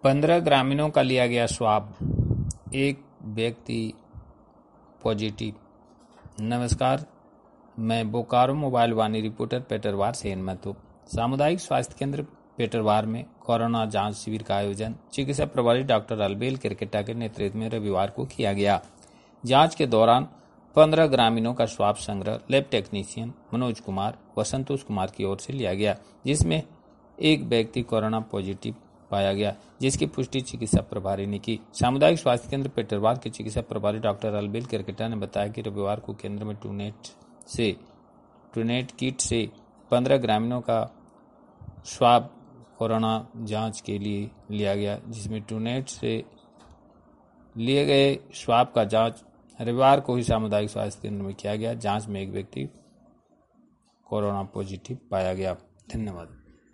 15 ग्रामीणों का लिया गया स्वाब, एक व्यक्ति पॉजिटिव। नमस्कार, मैं बोकारो मोबाइल वाणी रिपोर्टर पेटरवार से हिम्मत हूँ। सामुदायिक स्वास्थ्य केंद्र पेटरवार में कोरोना जांच शिविर का आयोजन चिकित्सा प्रभारी डॉक्टर अलबेल किरकेटा के नेतृत्व में रविवार को किया गया। जांच के दौरान 15 ग्रामीणों का स्वाब संग्रह लैब टेक्नीशियन मनोज कुमार व संतोष कुमार की ओर से लिया गया, जिसमें एक व्यक्ति कोरोना पॉजिटिव पाया गया, जिसकी पुष्टि चिकित्सा प्रभारी ने की। सामुदायिक स्वास्थ्य केंद्र पेटरवार के चिकित्सा प्रभारी डॉक्टर अलबेल किरकेटा ने बताया कि रविवार को केंद्र में ट्रूनेट किट से 15 ग्रामीणों का स्वाब कोरोना जांच के लिए लिया गया, जिसमें ट्रूनेट से लिए गए स्वाब का जांच रविवार को ही सामुदायिक स्वास्थ्य केंद्र में किया गया। जांच में एक व्यक्ति कोरोना पॉजिटिव पाया गया। धन्यवाद।